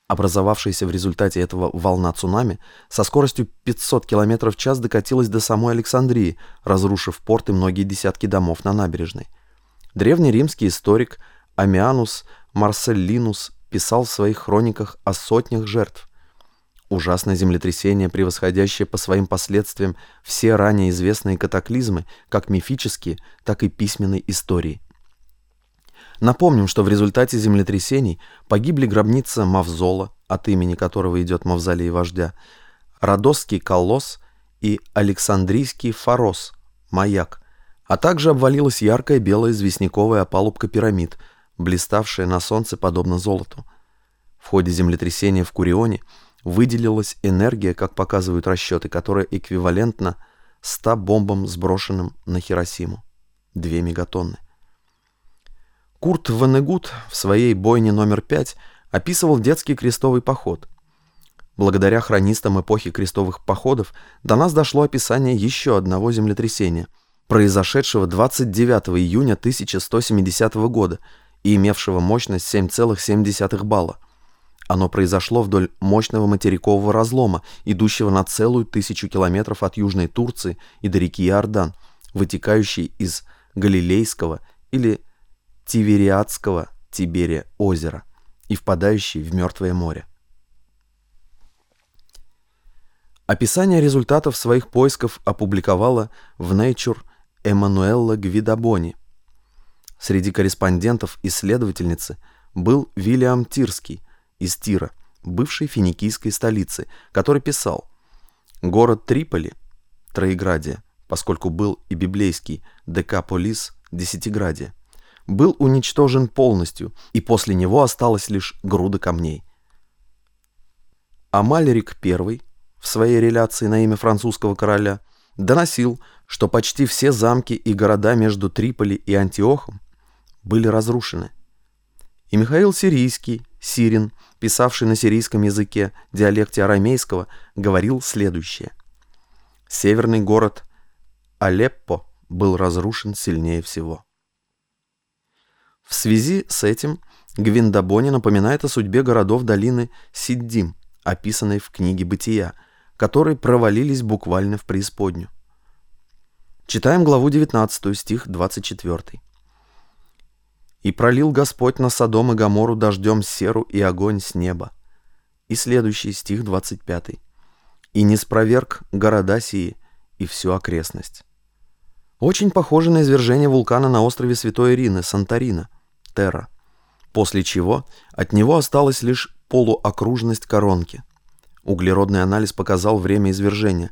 Образовавшаяся в результате этого волна цунами со скоростью 500 км в час докатилась до самой Александрии, разрушив порт и многие десятки домов на набережной. Древний римский историк Амианус Марселлинус писал в своих хрониках о сотнях жертв. Ужасное землетрясение, превосходящее по своим последствиям все ранее известные катаклизмы, как мифические, так и письменной истории. Напомним, что в результате землетрясений погибли гробница Мавзола, от имени которого идет мавзолей вождя, Родосский колосс и Александрийский фарос, маяк, а также обвалилась яркая белая известняковая опалубка пирамид, блиставшая на солнце подобно золоту. В ходе землетрясения в Курионе выделилась энергия, как показывают расчеты, которая эквивалентна 100 бомбам, сброшенным на Хиросиму. 2 мегатонны. Курт Ваннегут в своей «Бойне номер 5» описывал детский крестовый поход. Благодаря хронистам эпохи крестовых походов до нас дошло описание еще одного землетрясения, произошедшего 29 июня 1170 года и имевшего мощность 7,7 балла. Оно произошло вдоль мощного материкового разлома, идущего на целую 1000 километров от Южной Турции и до реки Иордан, вытекающей из Галилейского или Тивериадского Тиберия озера и впадающей в Мертвое море. Описание результатов своих поисков опубликовала в Nature Эммануэлла Гвидобони. Среди корреспондентов исследовательницы был Вильям Тирский из Тира, бывшей финикийской столицы, который писал: «Город Триполи, Троеградие, поскольку был и библейский Декаполис, Десятиградие, был уничтожен полностью, и после него осталась лишь груда камней». Амальрик I в своей реляции на имя французского короля доносил, что почти все замки и города между Триполи и Антиохом были разрушены. И Михаил Сирийский, Сирин, писавший на сирийском языке, диалекте арамейского, говорил следующее: «Северный город Алеппо был разрушен сильнее всего». В связи с этим Гвиндобони напоминает о судьбе городов долины Сиддим, описанной в книге «Бытия», которые провалились буквально в преисподнюю. Читаем главу 19, стих 24. «И пролил Господь на Содом и Гоморру дождем серу и огонь с неба». И следующий стих 25. «И не спроверг города сии и всю окрестность». Очень похоже на извержение вулкана на острове Святой Ирины, Санторина, Терра, после чего от него осталась лишь полуокружность коронки. Углеродный анализ показал время извержения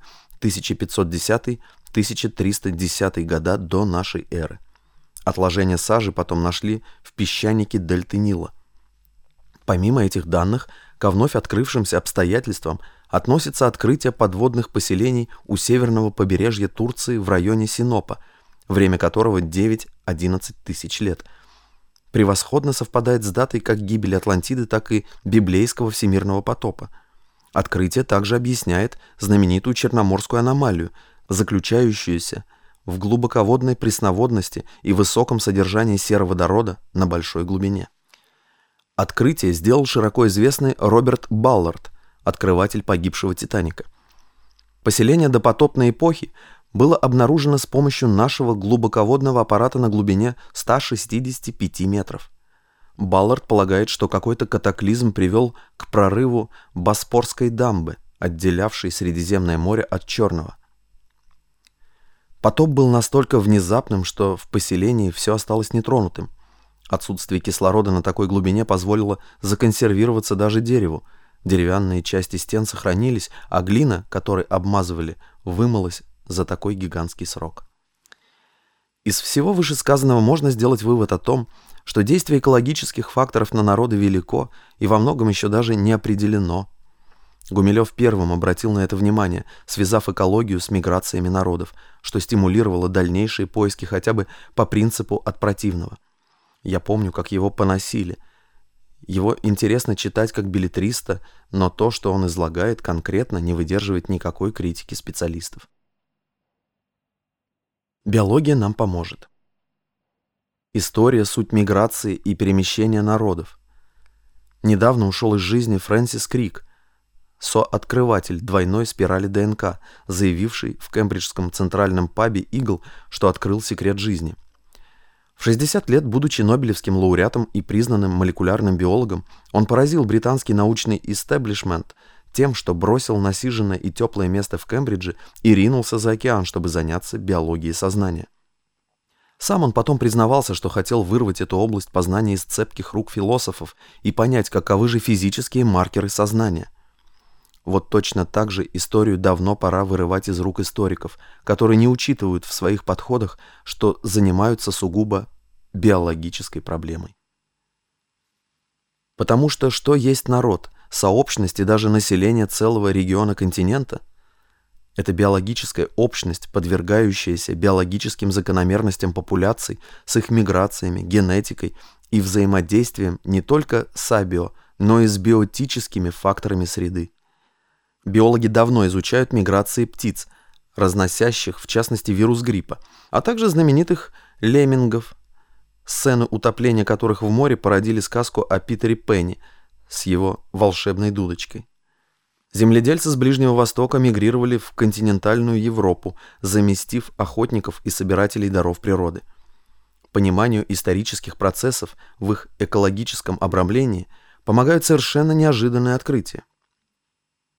1510-1310 года до нашей эры. Отложения сажи потом нашли в песчанике дельты Нила. Помимо этих данных, ко вновь открывшимся обстоятельствам относится открытие подводных поселений у северного побережья Турции в районе Синопа, время которого 9-11 тысяч лет. Превосходно совпадает с датой как гибели Атлантиды, так и библейского всемирного потопа. Открытие также объясняет знаменитую Черноморскую аномалию, заключающуюся в глубоководной пресноводности и высоком содержании сероводорода на большой глубине. Открытие сделал широко известный Роберт Баллард, открыватель погибшего «Титаника». Поселение допотопной эпохи было обнаружено с помощью нашего глубоководного аппарата на глубине 165 метров. Баллард полагает, что какой-то катаклизм привел к прорыву Боспорской дамбы, отделявшей Средиземное море от Черного. Потоп был настолько внезапным, что в поселении все осталось нетронутым. Отсутствие кислорода на такой глубине позволило законсервироваться даже дереву. Деревянные части стен сохранились, а глина, которой обмазывали, вымылась за такой гигантский срок. Из всего вышесказанного можно сделать вывод о том, что действие экологических факторов на народы велико и во многом еще даже не определено. Гумилев первым обратил на это внимание, связав экологию с миграциями народов, что стимулировало дальнейшие поиски хотя бы по принципу от противного. Я помню, как его поносили. Его интересно читать как беллетриста, но то, что он излагает конкретно, не выдерживает никакой критики специалистов. Биология нам поможет. История – суть миграции и перемещения народов. Недавно ушел из жизни Фрэнсис Крик, сооткрыватель двойной спирали ДНК, заявивший в кембриджском центральном пабе «Игл», что открыл секрет жизни. В 60 лет, будучи нобелевским лауреатом и признанным молекулярным биологом, он поразил британский научный истеблишмент тем, что бросил насиженное и теплое место в Кембридже и ринулся за океан, чтобы заняться биологией сознания. Сам он потом признавался, что хотел вырвать эту область познания из цепких рук философов и понять, каковы же физические маркеры сознания. Вот точно так же историю давно пора вырывать из рук историков, которые не учитывают в своих подходах, что занимаются сугубо биологической проблемой. Потому что есть народ, сообщность и даже население целого региона-континента? Это биологическая общность, подвергающаяся биологическим закономерностям популяций с их миграциями, генетикой и взаимодействием не только с абио, но и с биотическими факторами среды. Биологи давно изучают миграции птиц, разносящих, в частности, вирус гриппа, а также знаменитых леммингов, сцены утопления которых в море породили сказку о Питере Пенни с его волшебной дудочкой. Земледельцы с Ближнего Востока мигрировали в континентальную Европу, заместив охотников и собирателей даров природы. Пониманию исторических процессов в их экологическом обрамлении помогают совершенно неожиданные открытия.